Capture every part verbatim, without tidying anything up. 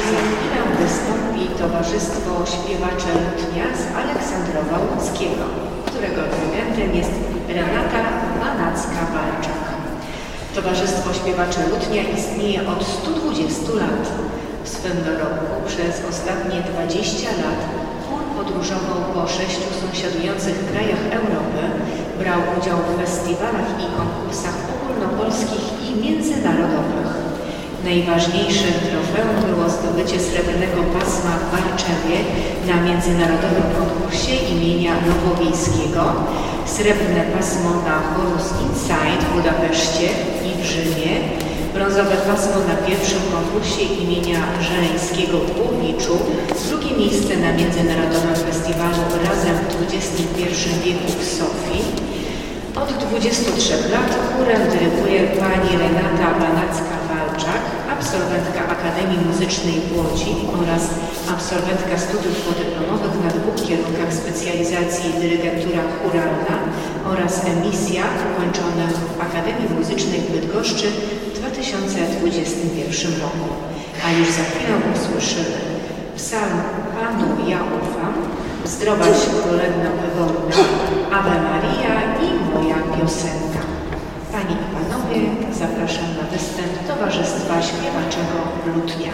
za chwilę wystąpi Towarzystwo Śpiewacze Lutnia z Aleksandrowa Łódzkiego, którego dyrygentem jest Renata Banacka-Walczak. Towarzystwo Śpiewacze Lutnia istnieje od stu dwudziestu lat. W swym dorobku przez ostatnie dwadzieścia lat chór podróżował po sześciu sąsiadujących krajach Europy, brał udział w festiwalach i konkursach ogólnopolskich i międzynarodowych. Najważniejszym trofeum było zdobycie srebrnego pasma w Warszawie na międzynarodowym konkursie imienia Nowowiejskiego, srebrne pasmo na Chorus Inside w Budapeszcie i w Rzymie, brązowe pasmo na pierwszym konkursie imienia Żeleńskiego w Łowiczu, drugie miejsce na międzynarodowym festiwalu Razem w dwudziestym pierwszym wieku w Sofii. Od dwudziestu trzech lat chórem dyryguje pani Renata Banacka-Walczak, absolwentka Akademii Muzycznej w Łodzi oraz absolwentka studiów podyplomowych na dwóch kierunkach specjalizacji dyrygentura chóralna oraz emisja ukończonych w Akademii Muzycznej w Bydgoszczy w dwa tysiące dwudziestym pierwszym roku. A już za chwilę usłyszymy psalm Panu ja ufam, Zdrowaś Królewna Wyborna, Ave Maria i moja piosenka. Panie i Panowie, zapraszam na występ Towarzystwa Śpiewaczego Lutnia.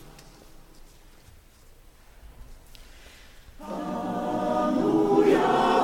Alleluia.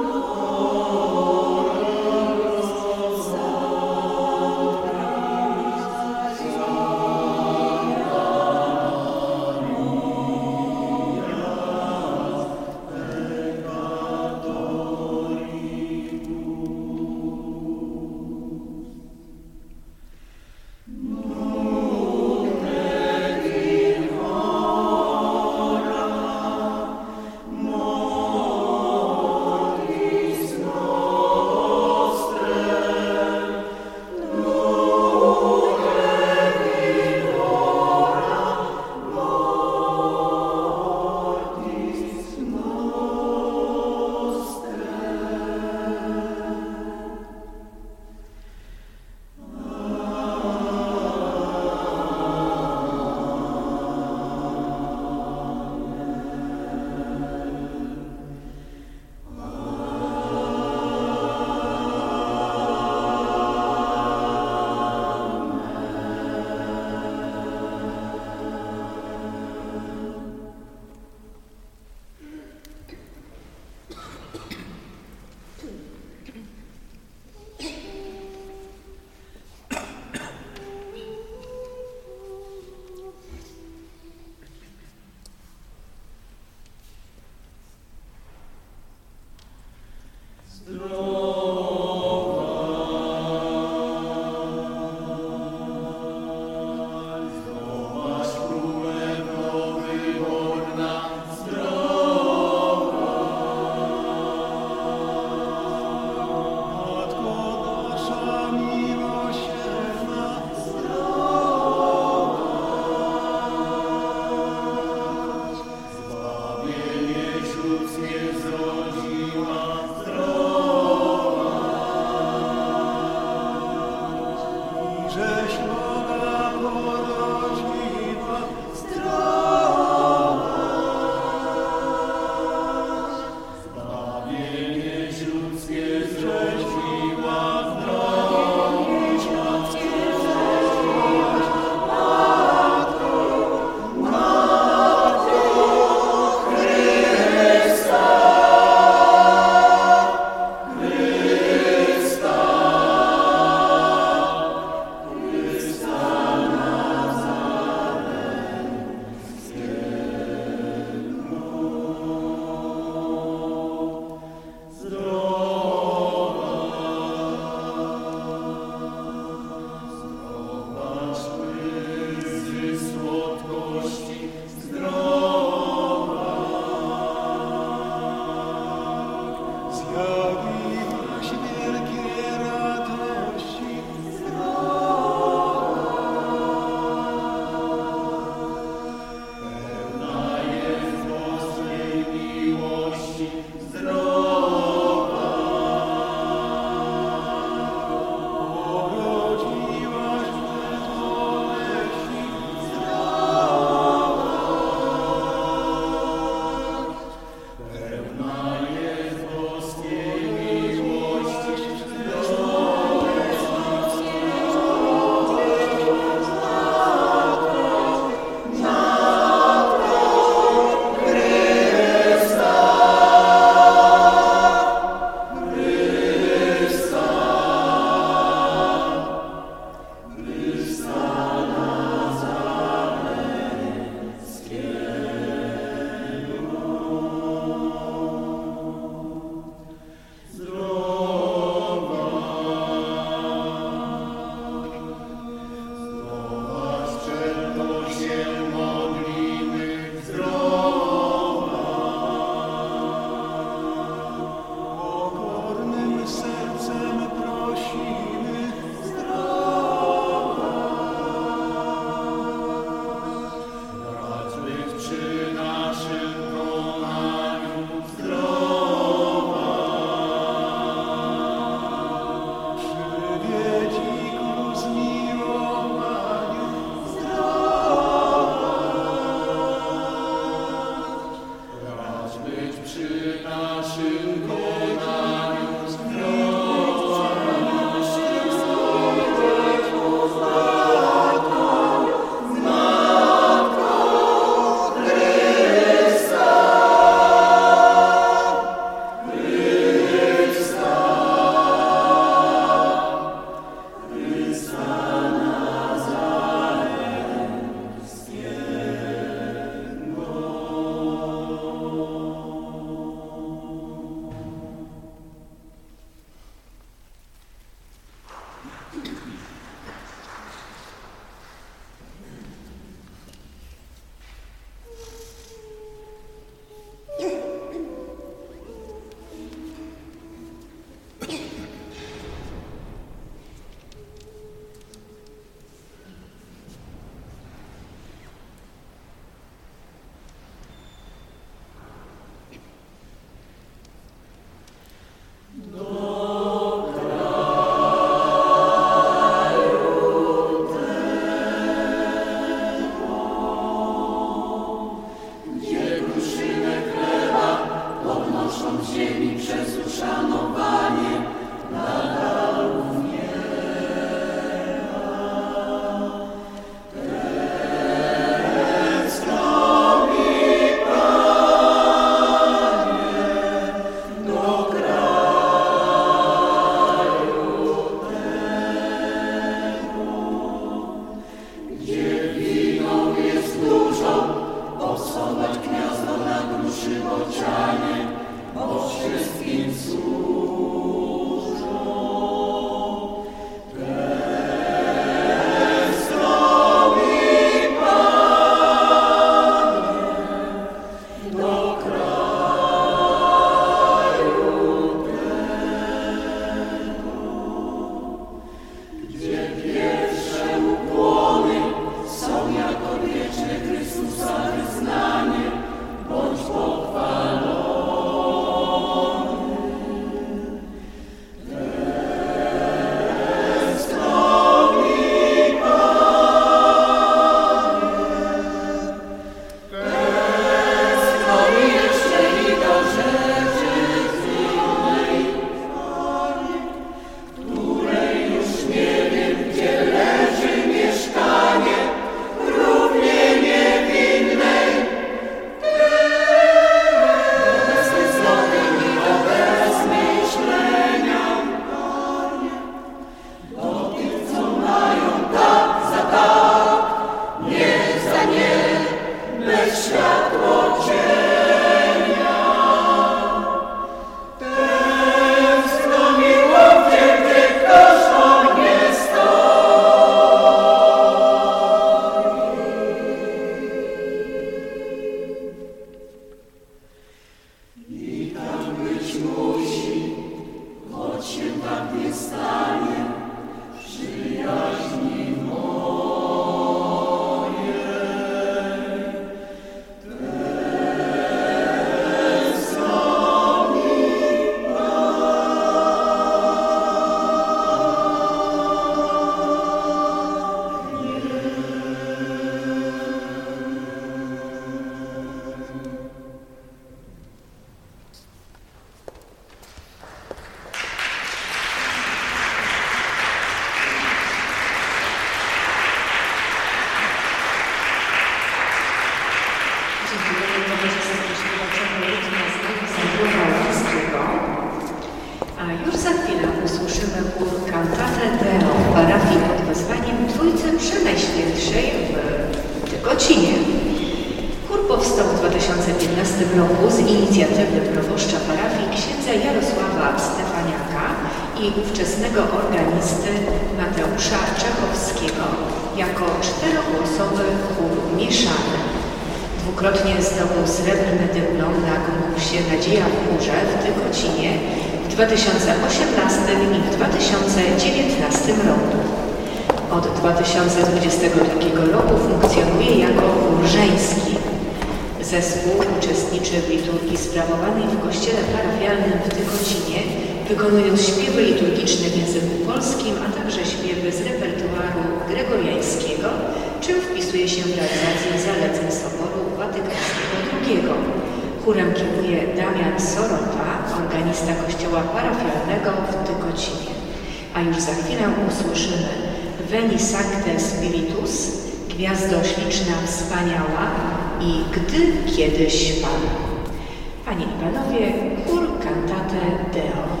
A już za chwilę usłyszymy chór Cantate Deo w parafii pod wezwaniem Trójcy Przenajświętszej w Tykocinie. Chór powstał w dwa tysiące piętnastym roku z inicjatywy proboszcza parafii księdza Jarosława Stefaniaka i ówczesnego organisty Mateusza Czechowskiego jako czterogłosowy chór mieszany. Dwukrotnie zdobył srebrny dyplom na konkursie Nadzieja w chórze w Tykocinie w dwa tysiące osiemnastym i w dwa tysiące dziewiętnastym roku. Od dwa tysiące dwudziestego drugiego roku funkcjonuje jako chór żeński. Zespół uczestniczy w liturgii sprawowanej w kościele parafialnym w Tykocinie, wykonując śpiewy liturgiczne w języku polskim, a także śpiewy z repertuaru gregoriańskiego, czym wpisuje się w realizację zaleceń Soboru Watykańskiego drugiego. Chórem kieruje Damian Sorota, organista kościoła parafialnego w Tykocinie. A już za chwilę usłyszymy Veni Sancte Spiritus, Gwiazdo śliczna, wspaniała i Gdy kiedyś Pan. Panie i Panowie, chór Cantate Deo.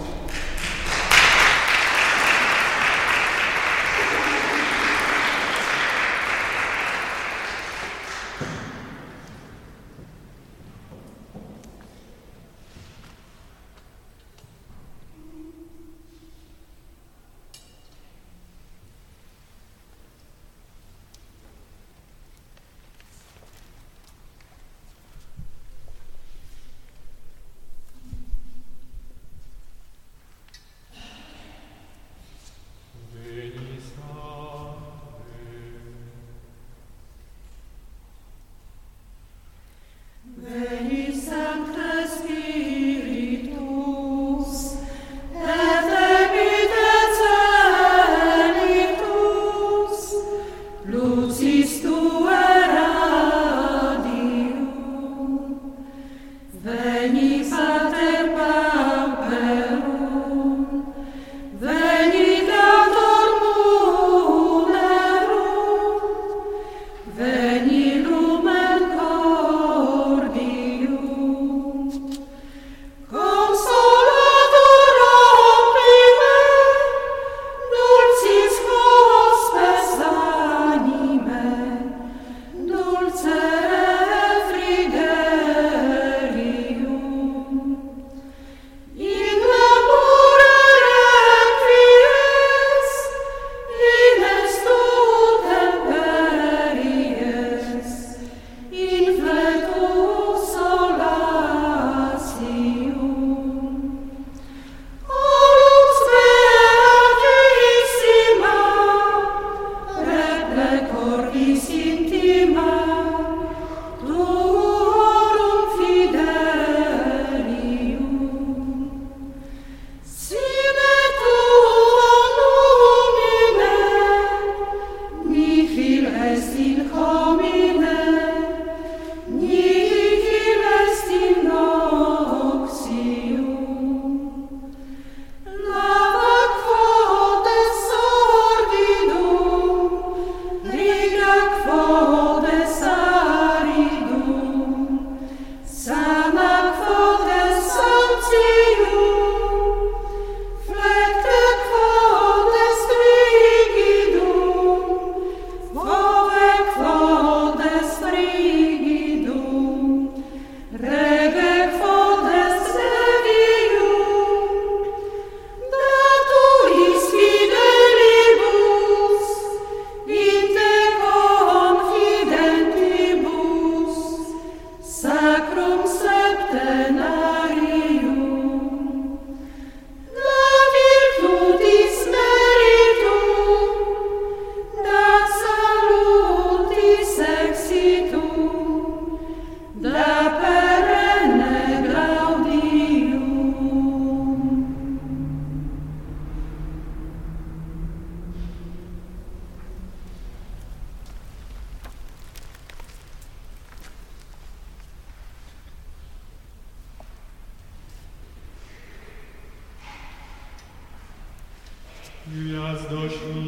Gwiazdo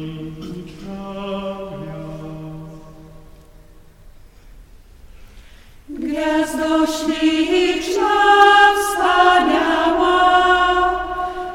śliczna, gwiazdo śliczna, wspaniała,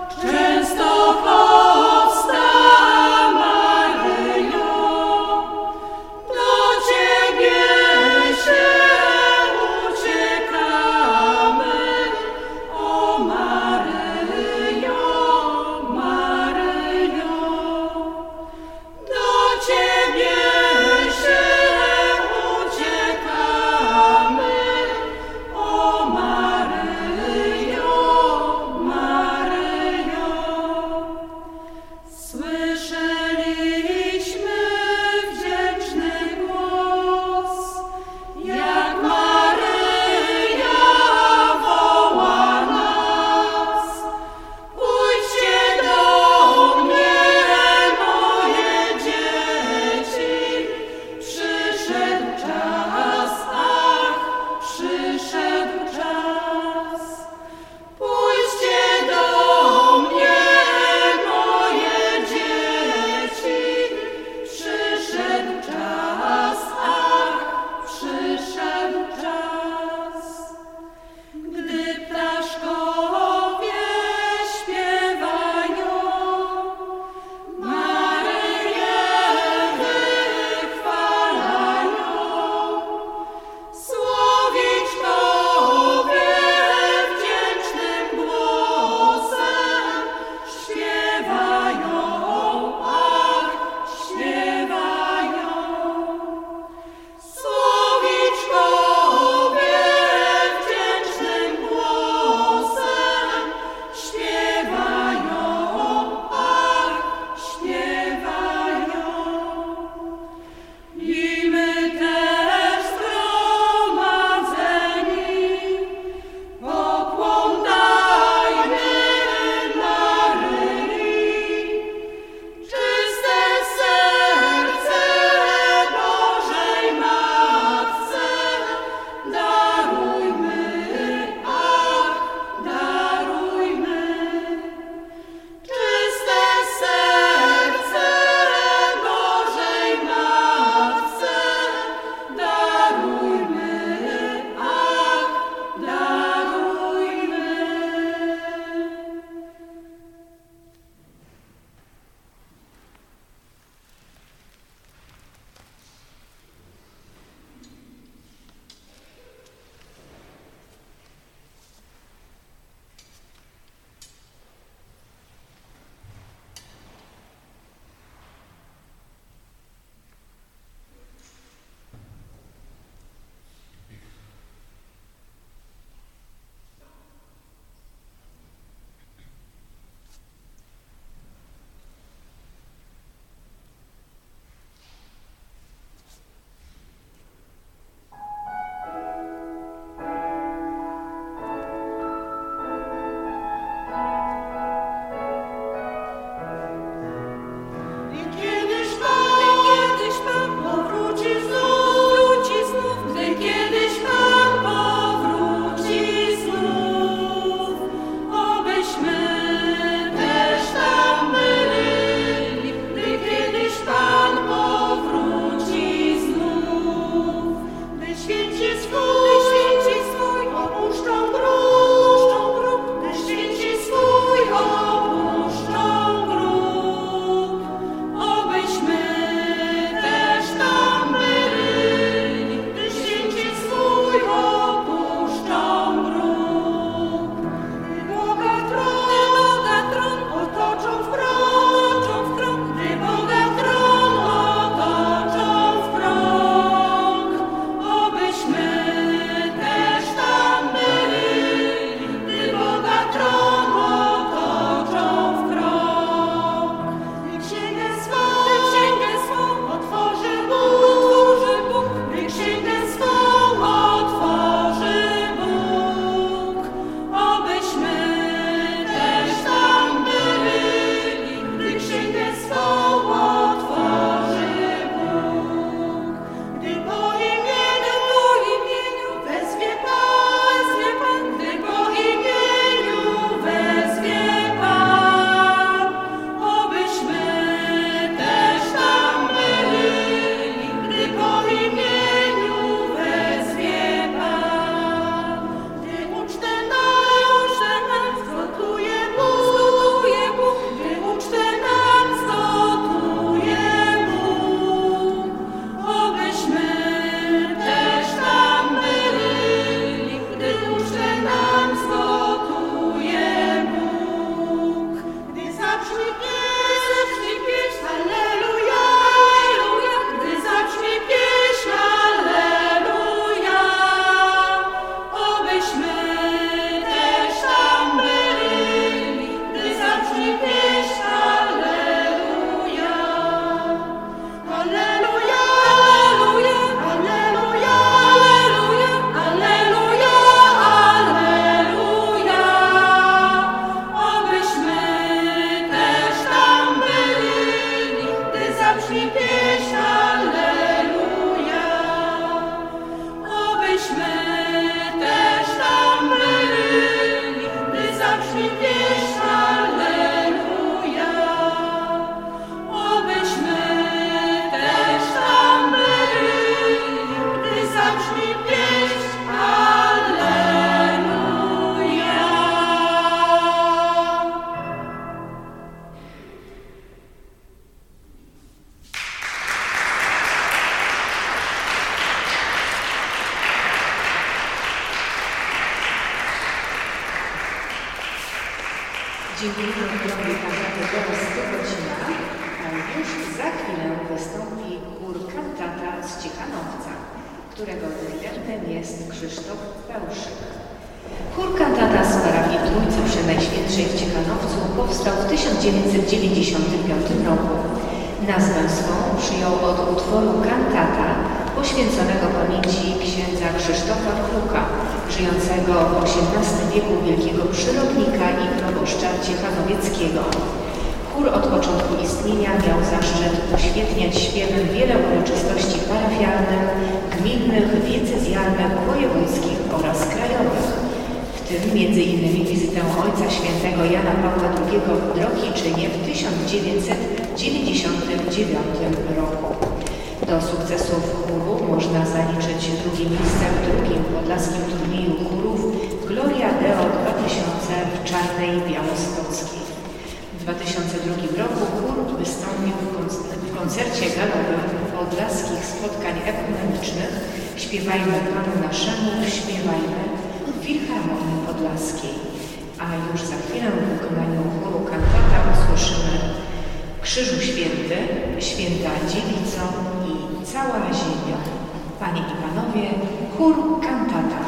Dziękujemy chórowi Agaty Goros Stykocina, a już za chwilę wystąpi chór Kantata z Ciechanowca, którego dyrygentem jest Krzysztof Pełszyk. Chór Kantata z parafii Trójcy Przenajświętszej w Ciechanowcu powstał w tysiąc dziewięćset dziewięćdziesiątym piątym roku. Nazwę swą przyjął od utworu Kantata poświęconego pamięci księdza Krzysztofa Kruka, żyjącego w osiemnastym wieku wielkiego przyrodnika i proboszcza ciechanowieckiego. Chór od początku istnienia miał zaszczyt uświetniać śpiewem wiele uroczystości parafialnych, gminnych, diecezjalnych, wojewódzkich oraz krajowych, w tym między innymi wizytę Ojca Świętego Jana Pawła drugiego w Drohiczynie w tysiąc dziewięćset dziewięćdziesiątym dziewiątym roku. Do sukcesów chóru można zaliczyć drugie miejsce w drugim podlaskim turnieju chórów Gloria Deo dwa tysiące w Czarnej Białostockiej. W dwa tysiące drugim roku chór wystąpił w, konc- w koncercie galowym podlaskich spotkań ekumenicznych Śpiewajmy Panu Naszemu, śpiewajmy w Filharmonii Podlaskiej. A już za chwilę w wykonaniu chóru Kantata usłyszymy Krzyżu Święty, Święta Dziewico i cała ziemia. Panie i Panowie, chór Kantata.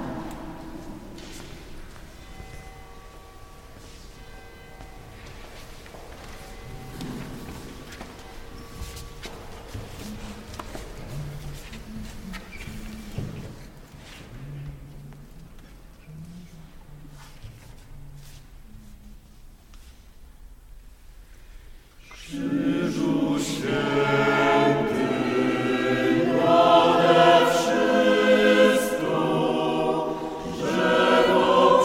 Krzyżu Święty, nade wszystko, drzewo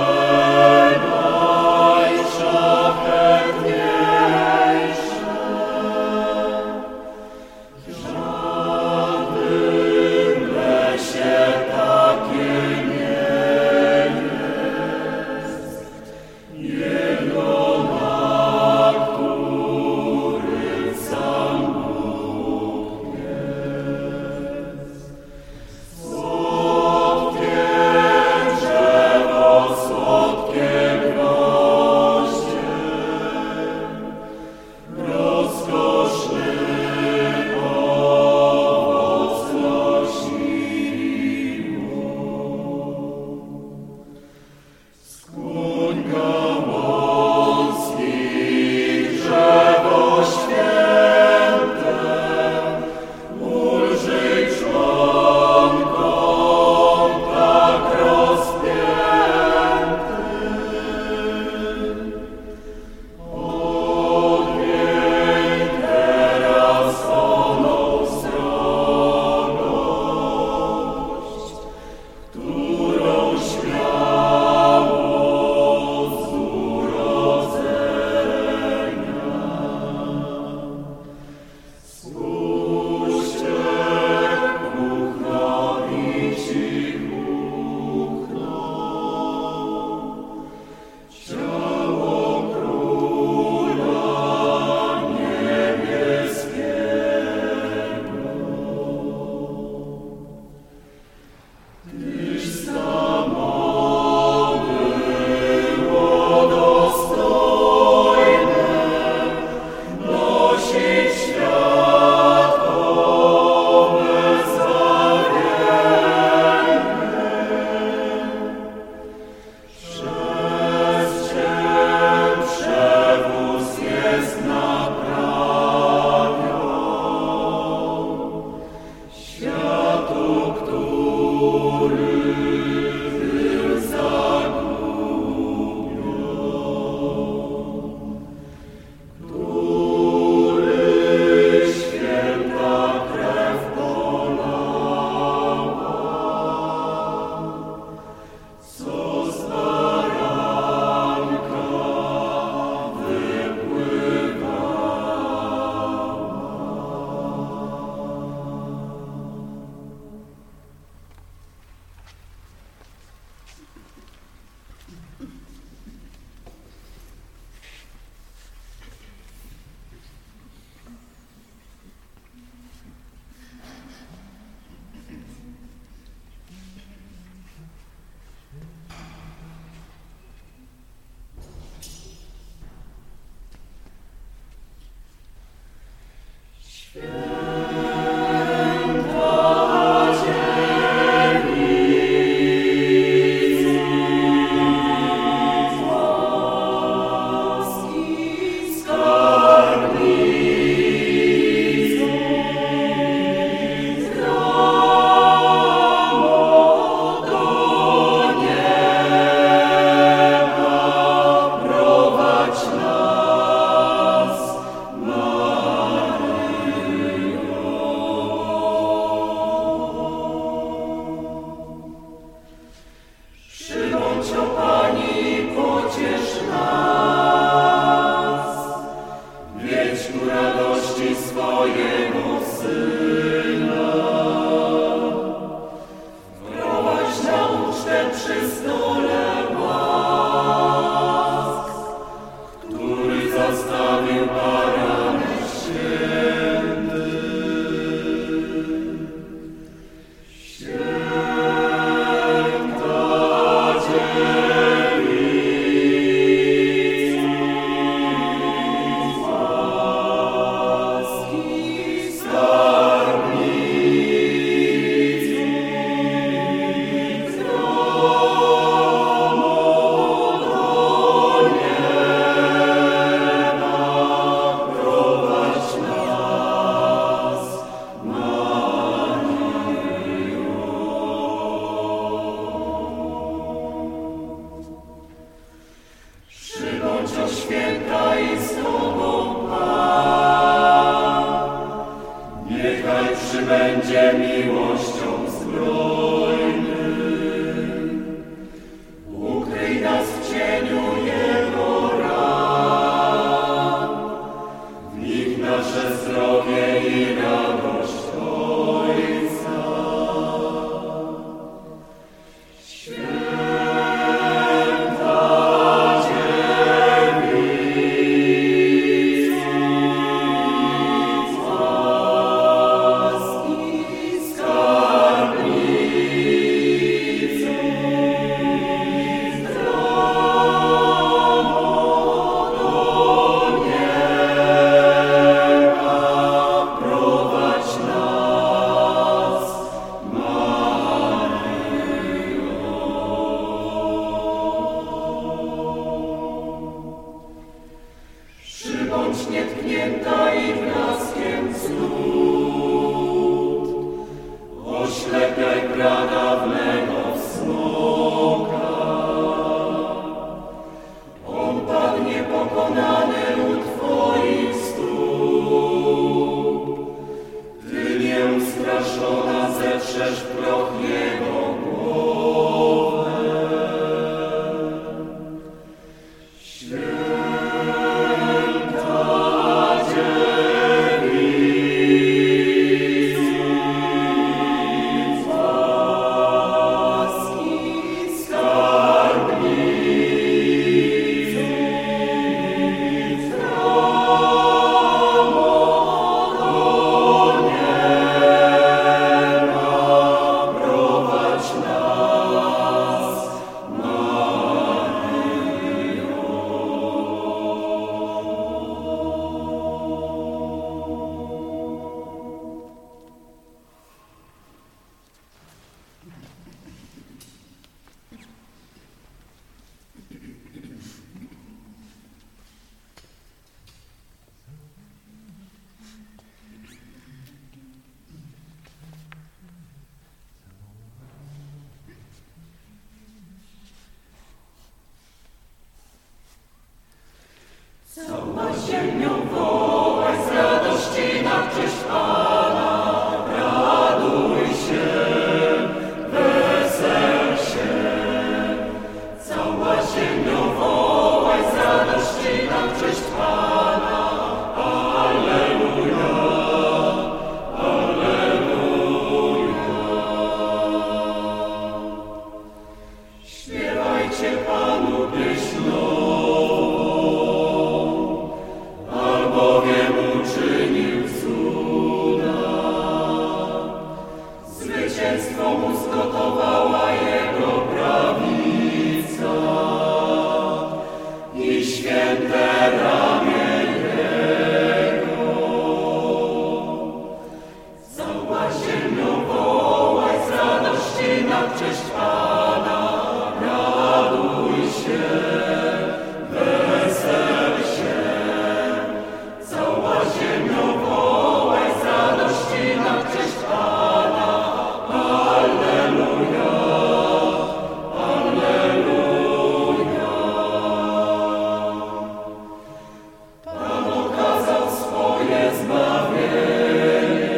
przenajszlachetniejsze. W żadnym lesie takie nie jest. Jedno miłością zbrojny. Ukryj nas w cieniu Jego ran, w nich nasze zdrowie i radość Ojca. Bądź nietknięta i blaskiem cnót, oślepiaj pradawnego smoka. On padnie pokonany u Twoich stóp, Ty nieustraszona zetrzesz w proch Jego głowę. Cała ziemią wołaj z radości na cześć Pana, raduj się, wesel się. Cała ziemią wołaj z radości na cześć Pana, alleluja, alleluja. Śpiewajcie Panu pieśń nową, albowiem uczynił cuda. Zwycięstwo mu zgotowała Jego prawica i święte ramię Jego. Cała ziemią wołaj z radości na cześć Pana, raduj się, wesel się. Cała ziemią wołaj z radości na cześć Pana, alleluja, alleluja. Pan okazał swoje zbawienie,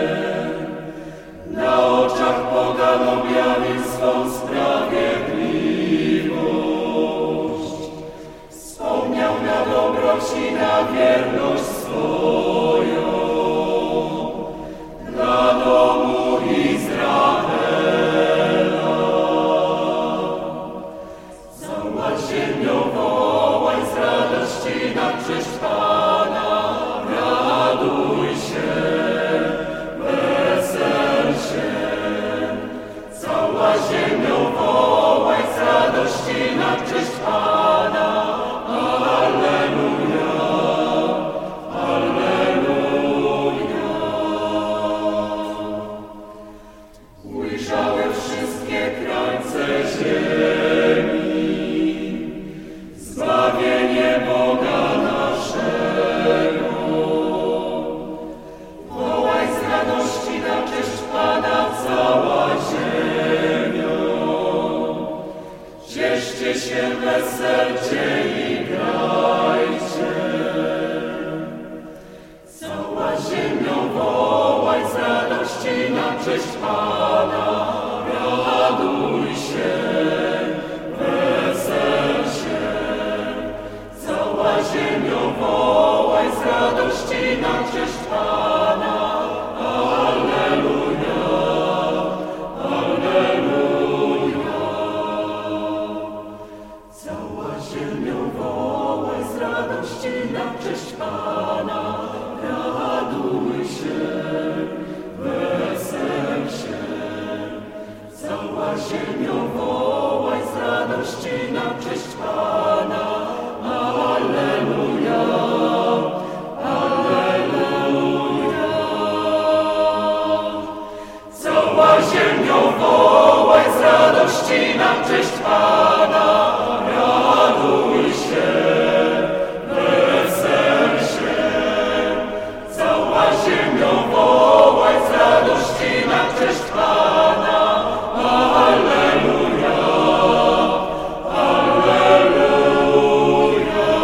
na oczach pogan objawił swą sprawiedliwość. Wspomniał na dobroć i na wierność swoją dla domu Izraela. Cała ziemią wołaj z radości na cześć Pana, raduj się, wesel się. Cała ziemią wołaj z radości na cześć Pana, alleluja, alleluja. Ujrzały wszystkie krańce ziemi zbawienie Boga naszego. Wołaj z radości na cześć Pana cała ziemio. Cieszcie się, weselcie i grajcie. Cała ziemią wołaj z radości na cześć Pana, raduj się, wesel się. Cała ziemio wołaj z radości na cześć Pana. Alleluja, alleluja. Cała ziemio wołaj z radości na cześć Pana. Raduj się, wesel się. Cała ziemio wołaj z radości na cześć Pana. Alleluja, alleluja. Cała ziemio wołaj z radości na cześć Pana. Raduj się, wesel się. Cała ziemio wołaj z radości na cześć Pana. Alleluja, alleluja.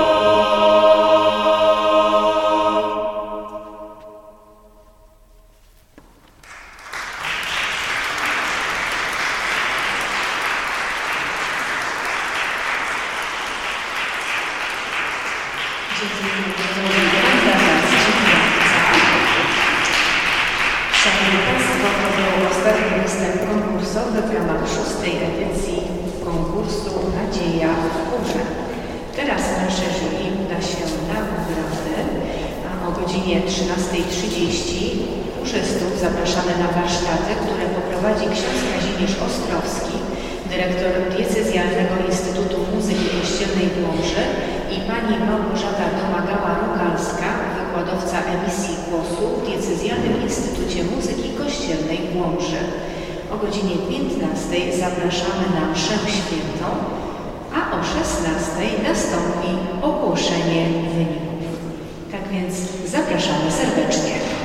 Szanowni Państwo, to był ostatni występ konkursowy w ramach szóstej edycji konkursu Nadzieja w Górze. Teraz nasze jury uda się na obrady, a o godzinie trzynastej trzydzieści chórzystów zapraszamy na warsztaty, które poprowadzi ksiądz Kazimierz Ostrowski, dyrektor Diecezjalnego Instytutu Muzyki Kościelnej w Łomży i pani Małgorzata Domagała-Rogalska, wykładowca emisji głosu w Diecezjalnym Instytucie Muzyki Kościelnej w Łomży. O godzinie piętnastej zapraszamy na mszę świętą, a o szesnastej nastąpi ogłoszenie wyników. Tak więc zapraszamy serdecznie.